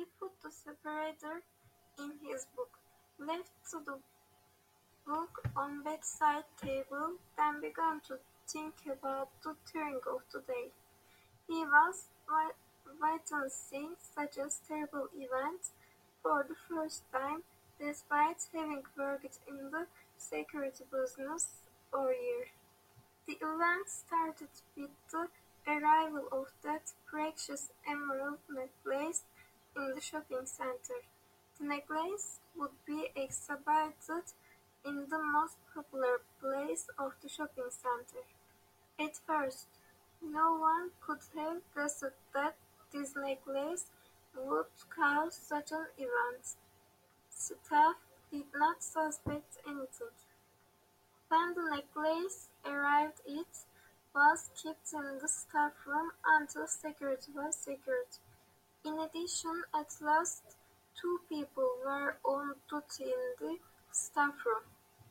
He put the separator in his book, left the book on bedside table, then began to think about the touring of the day. He was witnessing such a terrible event for the first time, despite having worked in the security business for years. The event started with the arrival of that precious emerald necklace in the shopping center. The necklace would be exhibited in the most popular place of the shopping center. At first, no one could have guessed that this necklace would cause such an event. Staff did not suspect anything. When the necklace arrived it was kept in the staff room until security was secured. In addition, at last, two people were on duty in the staff room.